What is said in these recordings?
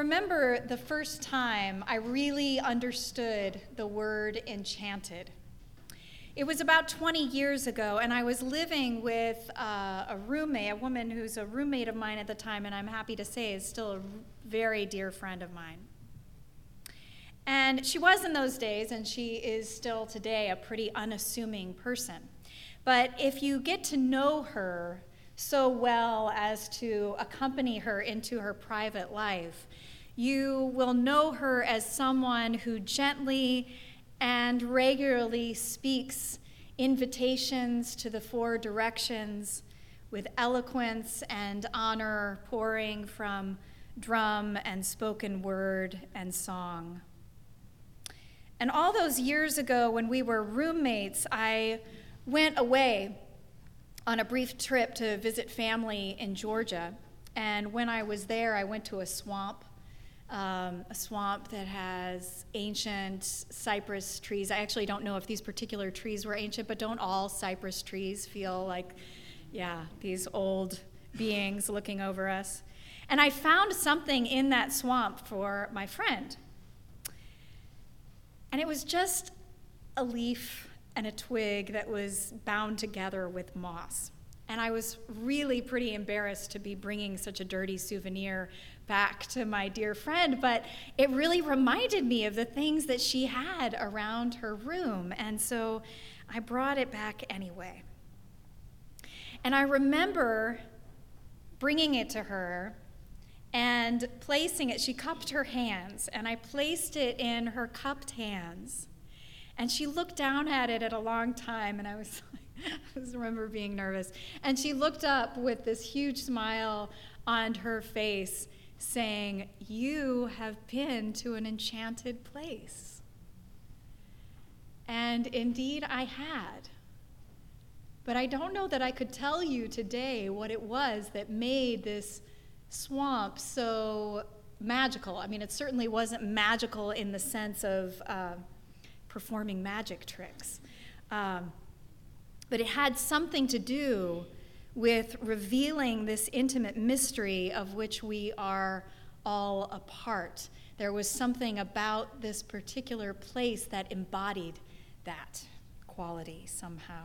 remember the first time I really understood the word enchanted. It was about 20 years ago, and I was living with a roommate, a woman who's a roommate of mine at the time, and I'm happy to say is still a very dear friend of mine. And she was in those days, and she is still today, a pretty unassuming person. But if you get to know her so well as to accompany her into her private life, you will know her as someone who gently and regularly speaks invitations to the four directions with eloquence and honor pouring from drum and spoken word and song. And all those years ago when we were roommates, I went away on a brief trip to visit family in Georgia. And when I was there, I went to a swamp that has ancient cypress trees. I actually don't know if these particular trees were ancient, but don't all cypress trees feel like, these old beings looking over us? And I found something in that swamp for my friend. And it was just a leaf and a twig that was bound together with moss. And I was really pretty embarrassed to be bringing such a dirty souvenir back to my dear friend, but it really reminded me of the things that she had around her room, and so I brought it back anyway. And I remember bringing it to her and placing it. She cupped her hands, and I placed it in her cupped hands. And she looked down at it at a long time, and I just remember being nervous. And she looked up with this huge smile on her face, saying, "You have been to an enchanted place." And indeed I had. But I don't know that I could tell you today what it was that made this swamp so magical. I mean, it certainly wasn't magical in the sense of performing magic tricks. But it had something to do with revealing this intimate mystery of which we are all a part. There was something about this particular place that embodied that quality somehow.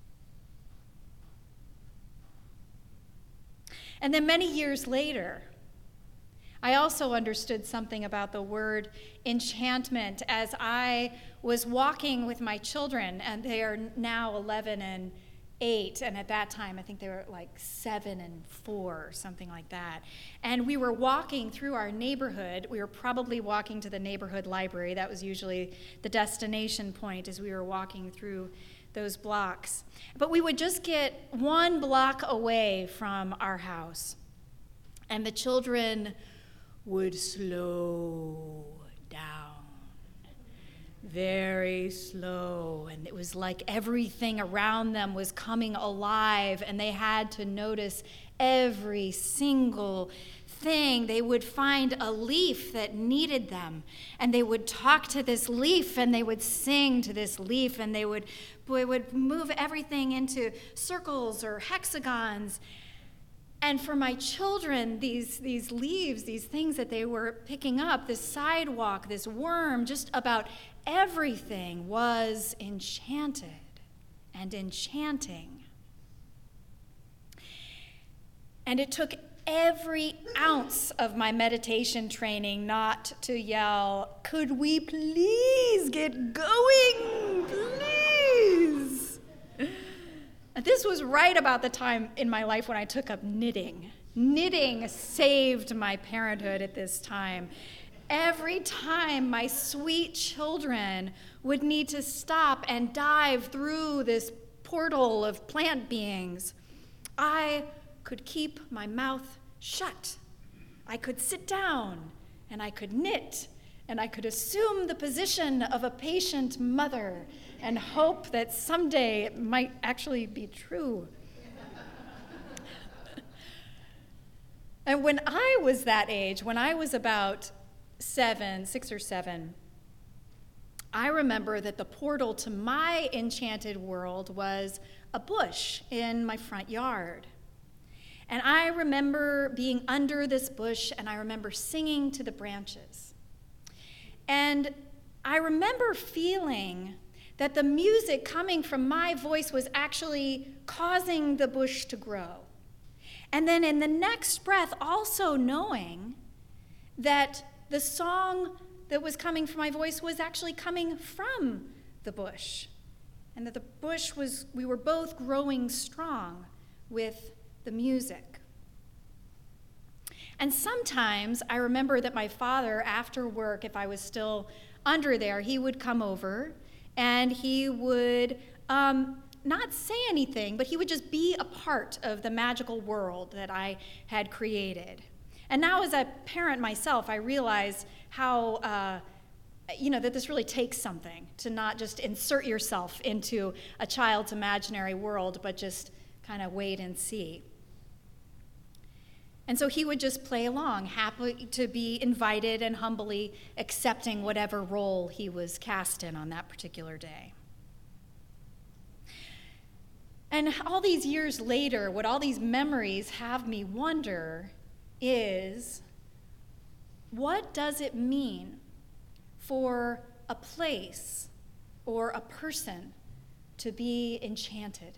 And then many years later, I also understood something about the word enchantment as I was walking with my children, and they are now 11 and 8, and at that time I think they were like 7 and 4 or something like that. And we were walking through our neighborhood. We were probably walking to the neighborhood library. That was usually the destination point as we were walking through those blocks. But we would just get 1 block away from our house, and the children would slow down, very slow, and it was like everything around them was coming alive, and they had to notice every single thing. They would find a leaf that needed them, and they would talk to this leaf, and they would sing to this leaf, and they would move everything into circles or hexagons. And for my children, these leaves, these things that they were picking up, this sidewalk, this worm, just about everything was enchanted and enchanting. And it took every ounce of my meditation training not to yell, "Could we please get going, please?" This was right about the time in my life when I took up knitting. Knitting saved my parenthood at this time. Every time my sweet children would need to stop and dive through this portal of plant beings, I could keep my mouth shut. I could sit down and I could knit and I could assume the position of a patient mother and hope that someday it might actually be true. And when I was that age, when I was about 6 or 7, I remember that the portal to my enchanted world was a bush in my front yard. And I remember being under this bush, and I remember singing to the branches. And I remember feeling that the music coming from my voice was actually causing the bush to grow. And then in the next breath, also knowing that the song that was coming from my voice was actually coming from the bush. And that the bush we were both growing strong with the music. And sometimes I remember that my father, after work, if I was still under there, he would come over and he would not say anything, but he would just be a part of the magical world that I had created. And now as a parent myself, I realize how, that this really takes something to not just insert yourself into a child's imaginary world, but just kind of wait and see. And so he would just play along, happy to be invited and humbly accepting whatever role he was cast in on that particular day. And all these years later, what all these memories have me wonder is, what does it mean for a place or a person to be enchanted?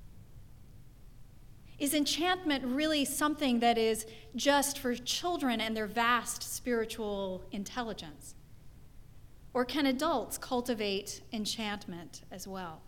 Is enchantment really something that is just for children and their vast spiritual intelligence? Or can adults cultivate enchantment as well?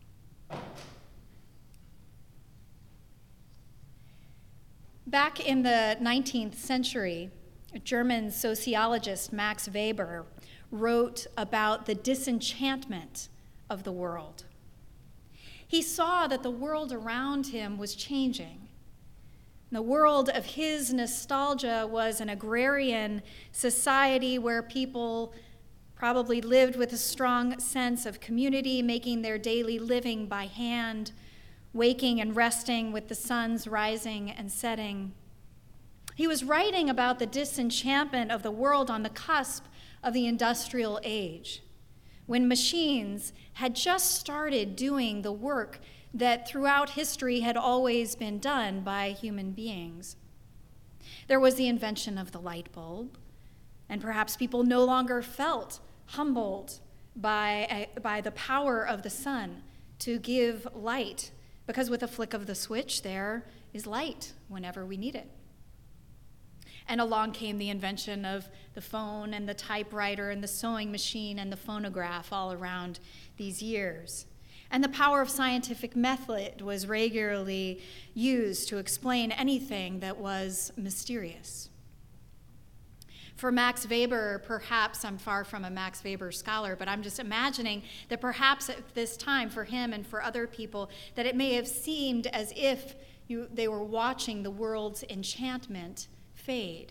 Back in the 19th century, a German sociologist, Max Weber, wrote about the disenchantment of the world. He saw that the world around him was changing. The world of his nostalgia was an agrarian society where people probably lived with a strong sense of community, making their daily living by hand, waking and resting with the sun's rising and setting. He was writing about the disenchantment of the world on the cusp of the industrial age, when machines had just started doing the work that throughout history had always been done by human beings. There was the invention of the light bulb, and perhaps people no longer felt humbled by the power of the sun to give light, because with a flick of the switch, there is light whenever we need it. And along came the invention of the phone and the typewriter and the sewing machine and the phonograph all around these years. And the power of scientific method was regularly used to explain anything that was mysterious. For Max Weber, perhaps, I'm far from a Max Weber scholar, but I'm just imagining that perhaps at this time for him and for other people, that it may have seemed as if they were watching the world's enchantment fade.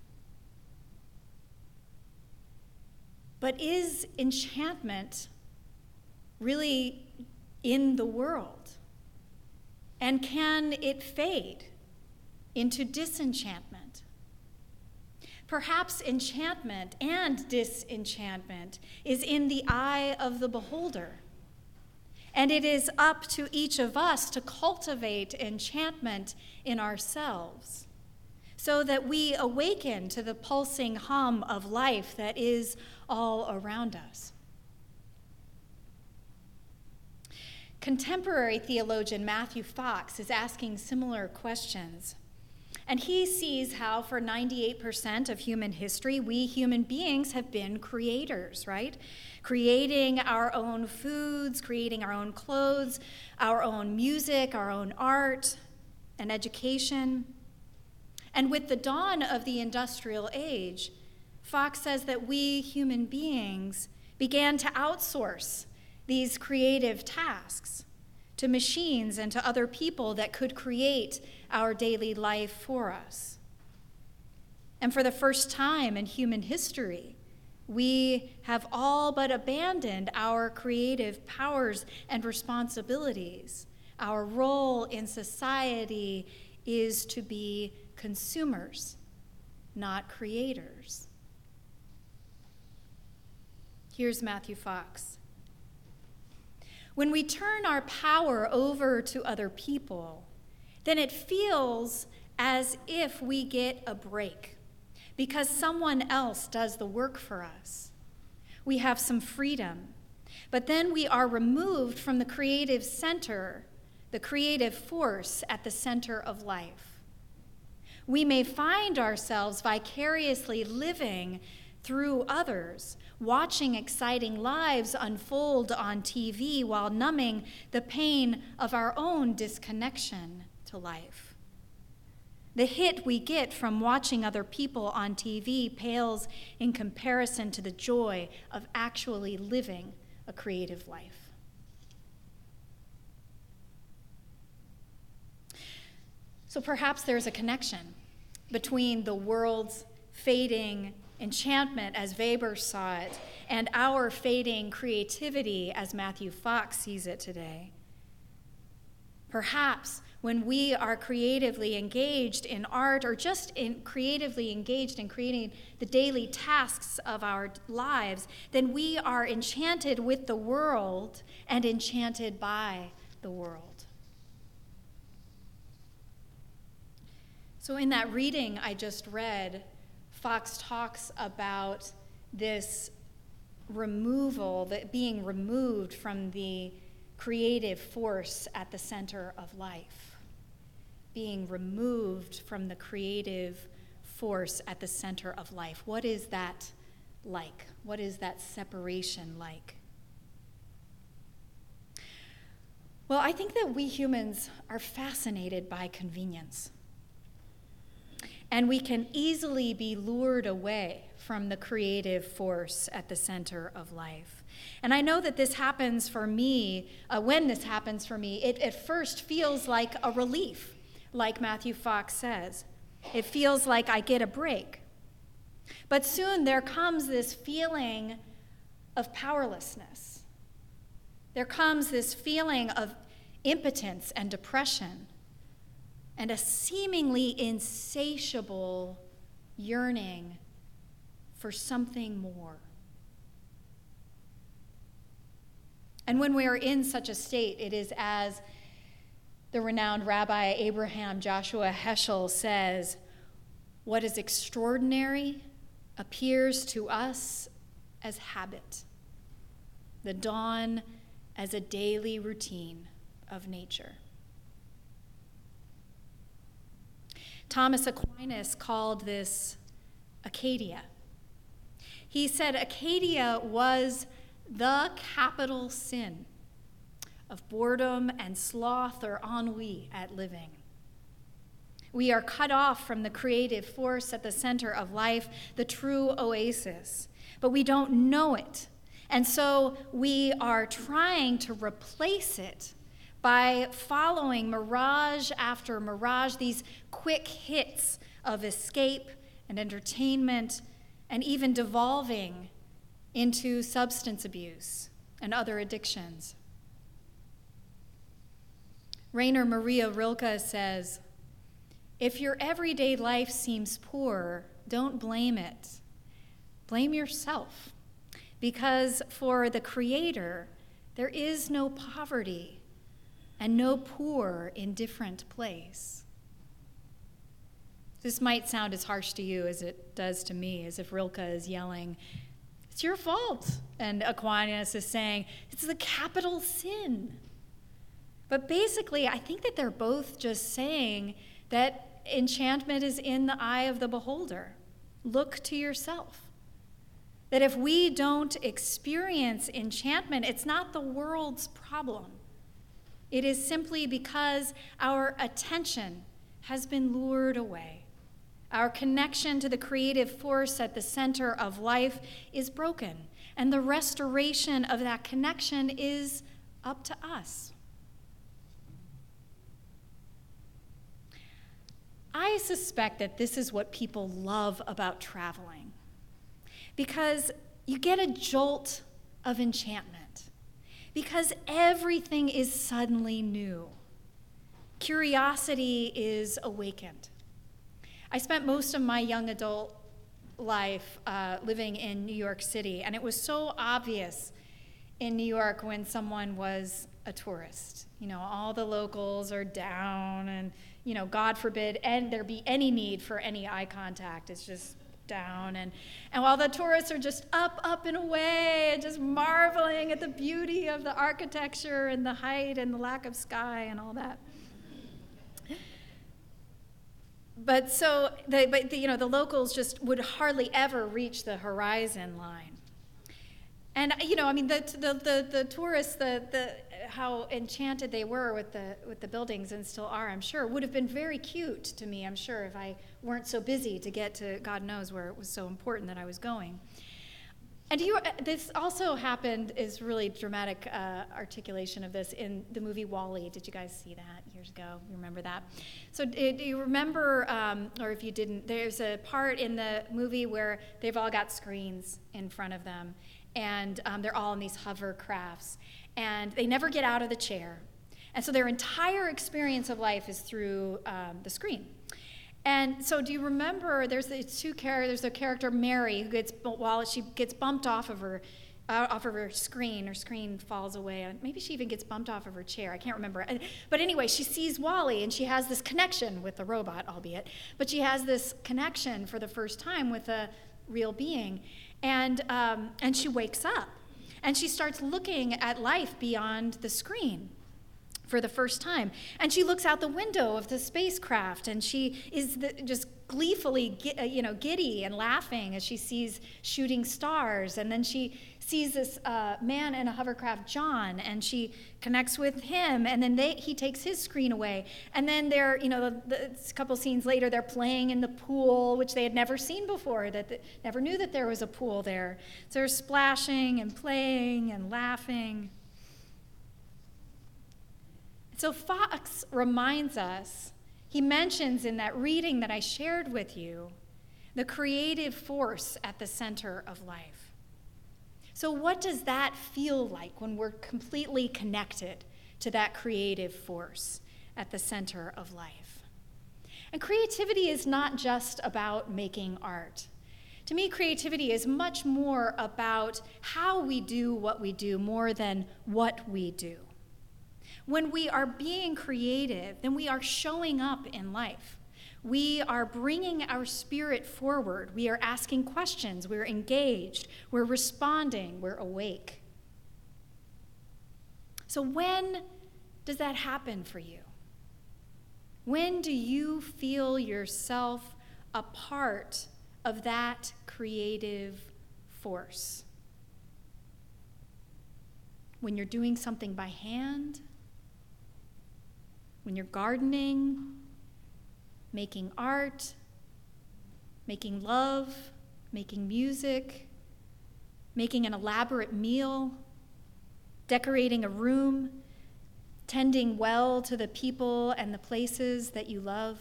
But is enchantment really in the world? And can it fade into disenchantment? Perhaps enchantment and disenchantment is in the eye of the beholder. And it is up to each of us to cultivate enchantment in ourselves, so that we awaken to the pulsing hum of life that is all around us. Contemporary theologian Matthew Fox is asking similar questions. And he sees how for 98% of human history, we human beings have been creators, right? Creating our own foods, creating our own clothes, our own music, our own art and education. And with the dawn of the industrial age, Fox says that we human beings began to outsource these creative tasks to machines and to other people that could create our daily life for us. And for the first time in human history, we have all but abandoned our creative powers and responsibilities. Our role in society is to be consumers, not creators. Here's Matthew Fox. When we turn our power over to other people, then it feels as if we get a break because someone else does the work for us. We have some freedom, but then we are removed from the creative center, the creative force at the center of life. We may find ourselves vicariously living through others, watching exciting lives unfold on TV while numbing the pain of our own disconnection to life. The hit we get from watching other people on TV pales in comparison to the joy of actually living a creative life. So perhaps there's a connection between the world's fading enchantment, as Weber saw it, and our fading creativity, as Matthew Fox sees it today. Perhaps when we are creatively engaged in art or just creatively engaged in creating the daily tasks of our lives, then we are enchanted with the world and enchanted by the world. So in that reading I just read, Fox talks about this removal, that being removed from the creative force at the center of life. Being removed from the creative force at the center of life. What is that like? What is that separation like? Well, I think that we humans are fascinated by convenience. And we can easily be lured away from the creative force at the center of life. And I know that this happens for me, when this happens for me, it at first feels like a relief, like Matthew Fox says. It feels like I get a break. But soon there comes this feeling of powerlessness. There comes this feeling of impotence and depression, and a seemingly insatiable yearning for something more. And when we are in such a state, it is as the renowned Rabbi Abraham Joshua Heschel says, what is extraordinary appears to us as habit, the dawn as a daily routine of nature. Thomas Aquinas called this Acedia. He said Acedia was the capital sin of boredom and sloth or ennui at living. We are cut off from the creative force at the center of life, the true oasis, but we don't know it. And so we are trying to replace it by following mirage after mirage, these quick hits of escape and entertainment, and even devolving into substance abuse and other addictions. Rainer Maria Rilke says, if your everyday life seems poor, don't blame it. Blame yourself, because for the Creator, there is no poverty and no poor, indifferent place. This might sound as harsh to you as it does to me, as if Rilke is yelling, it's your fault. And Aquinas is saying, it's the capital sin. But basically, I think that they're both just saying that enchantment is in the eye of the beholder. Look to yourself. That if we don't experience enchantment, it's not the world's problem. It is simply because our attention has been lured away. Our connection to the creative force at the center of life is broken, and the restoration of that connection is up to us. I suspect that this is what people love about traveling, because you get a jolt of enchantment. Because everything is suddenly new. Curiosity is awakened. I spent most of my young adult life living in New York City, and it was so obvious in New York when someone was a tourist. You know, all the locals are down and, God forbid, and there be any need for any eye contact. It's just down. And while the tourists are just up and away and just marveling at the beauty of the architecture and the height and the lack of sky and all that. But the locals just would hardly ever reach the horizon line. And the tourists, how enchanted they were with the buildings, and still are, I'm sure, would have been very cute to me, I'm sure, if I weren't so busy to get to God knows where it was so important that I was going. And this also happened, is really dramatic articulation of this in the movie WALL-E. Did you guys see that years ago? You remember that? So do you remember, or if you didn't, there's a part in the movie where they've all got screens in front of them, and they're all in these hovercrafts, and they never get out of the chair. And so their entire experience of life is through the screen. And so do you remember, there's the character Mary, while she gets bumped off of her screen falls away, and maybe she even gets bumped off of her chair, I can't remember. But anyway, she sees WALL-E, and she has this connection with the robot, albeit, but she has this connection for the first time with a real being. And she wakes up, and she starts looking at life beyond the screen for the first time. And she looks out the window of the spacecraft, and she is just gleefully giddy and laughing as she sees shooting stars. And then she sees this man in a hovercraft, John, and she connects with him, and then he takes his screen away. And then a couple scenes later, they're playing in the pool, which they had never seen before, never knew that there was a pool there. So they're splashing and playing and laughing. So Fox reminds us, he mentions in that reading that I shared with you, the creative force at the center of life. So what does that feel like when we're completely connected to that creative force at the center of life? And creativity is not just about making art. To me, creativity is much more about how we do what we do more than what we do. When we are being creative, then we are showing up in life. We are bringing our spirit forward. We are asking questions. We're engaged. We're responding. We're awake. So when does that happen for you? When do you feel yourself a part of that creative force? When you're doing something by hand? When you're gardening, making art, making love, making music, making an elaborate meal, decorating a room, tending well to the people and the places that you love,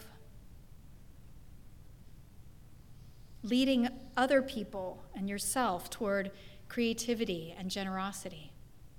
leading other people and yourself toward creativity and generosity.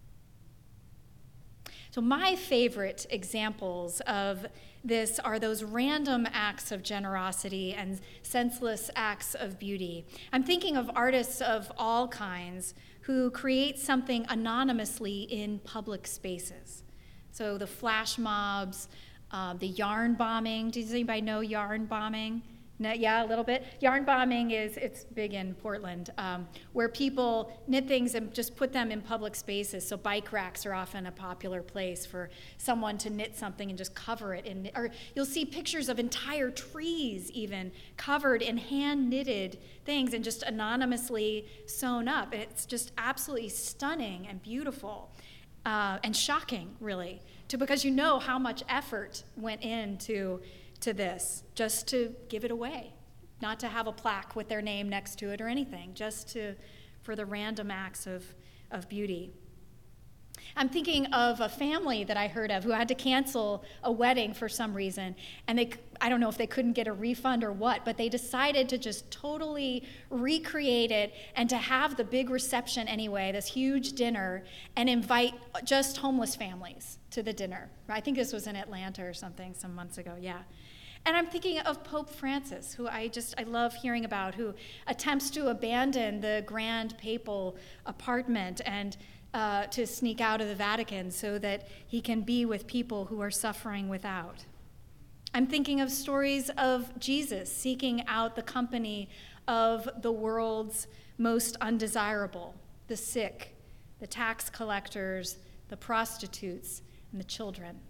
So my favorite examples of this are those random acts of generosity and senseless acts of beauty. I'm thinking of artists of all kinds who create something anonymously in public spaces. So the flash mobs, the yarn bombing. Does anybody know yarn bombing? No, yeah, a little bit. Yarn bombing it's big in Portland, where people knit things and just put them in public spaces. So bike racks are often a popular place for someone to knit something and just cover it or you'll see pictures of entire trees even covered in hand-knitted things and just anonymously sewn up. It's just absolutely stunning and beautiful and shocking, really, because you know how much effort went into this, just to give it away, not to have a plaque with their name next to it or anything, just for the random acts of beauty. I'm thinking of a family that I heard of who had to cancel a wedding for some reason, and I don't know if they couldn't get a refund or what, but they decided to just totally recreate it and to have the big reception anyway, this huge dinner, and invite just homeless families to the dinner. I think this was in Atlanta or something some months ago, yeah. And I'm thinking of Pope Francis, who I love hearing about, who attempts to abandon the grand papal apartment and to sneak out of the Vatican so that he can be with people who are suffering without. I'm thinking of stories of Jesus seeking out the company of the world's most undesirable, the sick, the tax collectors, the prostitutes, and the children.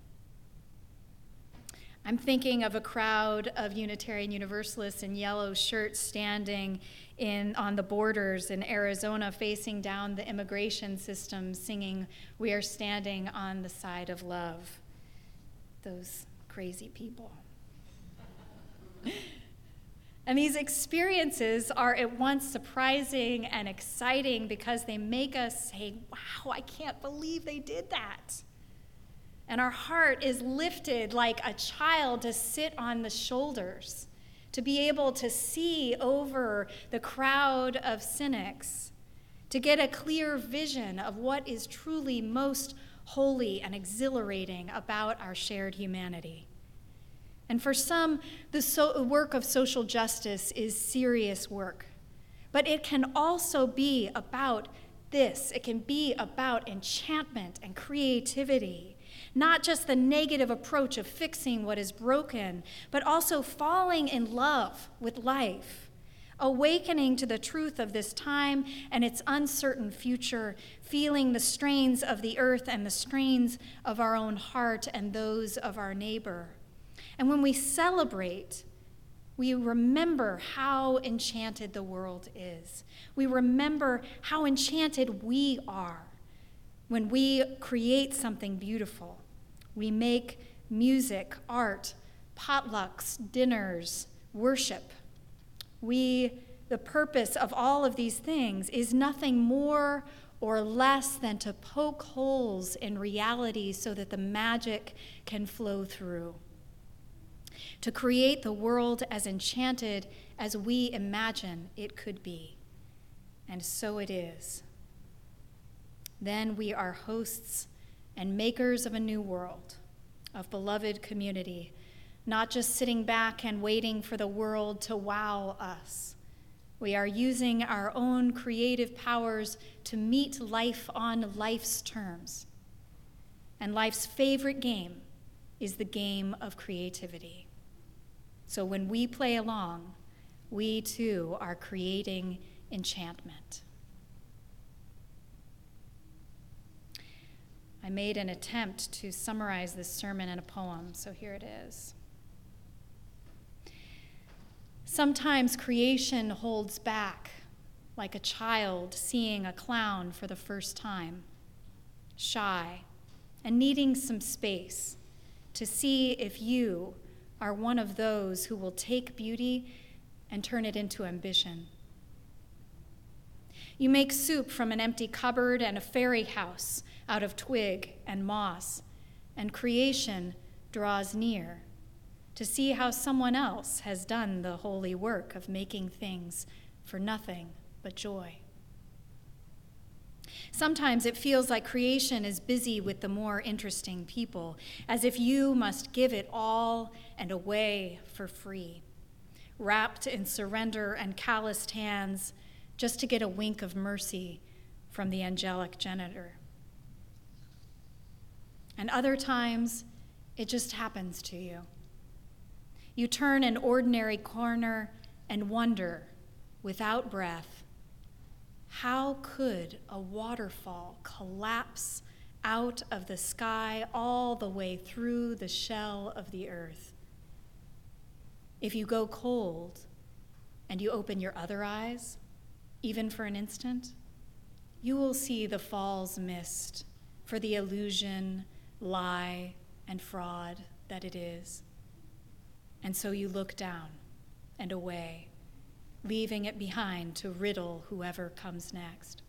I'm thinking of a crowd of Unitarian Universalists in yellow shirts standing on the borders in Arizona, facing down the immigration system, singing, "We are standing on the side of love." Those crazy people. And these experiences are at once surprising and exciting because they make us say, wow, I can't believe they did that. And our heart is lifted like a child to sit on the shoulders, to be able to see over the crowd of cynics, to get a clear vision of what is truly most holy and exhilarating about our shared humanity. And for some, the work of social justice is serious work. But it can also be about this. It can be about enchantment and creativity. Not just the negative approach of fixing what is broken, but also falling in love with life, awakening to the truth of this time and its uncertain future, feeling the strains of the earth and the strains of our own heart and those of our neighbor. And when we celebrate, we remember how enchanted the world is. We remember how enchanted we are when we create something beautiful. We make music, art, potlucks, dinners, worship. The purpose of all of these things is nothing more or less than to poke holes in reality so that the magic can flow through. To create the world as enchanted as we imagine it could be. And so it is. Then we are hosts and makers of a new world, of beloved community, not just sitting back and waiting for the world to wow us. We are using our own creative powers to meet life on life's terms. And life's favorite game is the game of creativity. So when we play along, we too are creating enchantment. I made an attempt to summarize this sermon in a poem, so here it is. Sometimes creation holds back, like a child seeing a clown for the first time, shy and needing some space to see if you are one of those who will take beauty and turn it into ambition. You make soup from an empty cupboard and a fairy house out of twig and moss, and creation draws near to see how someone else has done the holy work of making things for nothing but joy. Sometimes it feels like creation is busy with the more interesting people, as if you must give it all and away for free, wrapped in surrender and calloused hands just to get a wink of mercy from the angelic janitor. And other times, it just happens to you. You turn an ordinary corner and wonder, without breath, how could a waterfall collapse out of the sky all the way through the shell of the earth? If you go cold and you open your other eyes, even for an instant, you will see the fall's mist for the illusion, lie, and fraud that it is. And so you look down and away, leaving it behind to riddle whoever comes next.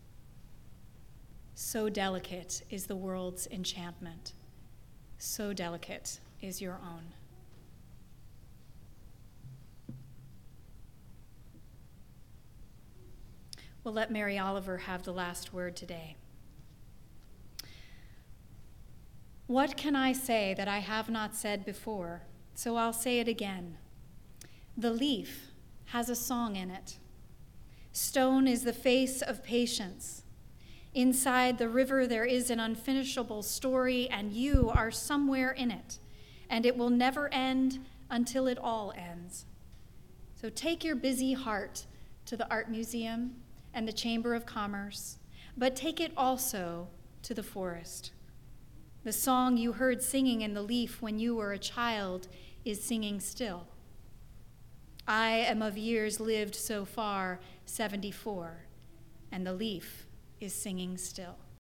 So delicate is the world's enchantment. So delicate is your own. We'll let Mary Oliver have the last word today. What can I say that I have not said before? So I'll say it again. The leaf has a song in it. Stone is the face of patience. Inside the river there is an unfinishable story, and you are somewhere in it, and it will never end until it all ends. So take your busy heart to the Art Museum and the Chamber of Commerce, but take it also to the forest. The song you heard singing in the leaf when you were a child is singing still. I am of years lived so far, 74, and the leaf is singing still.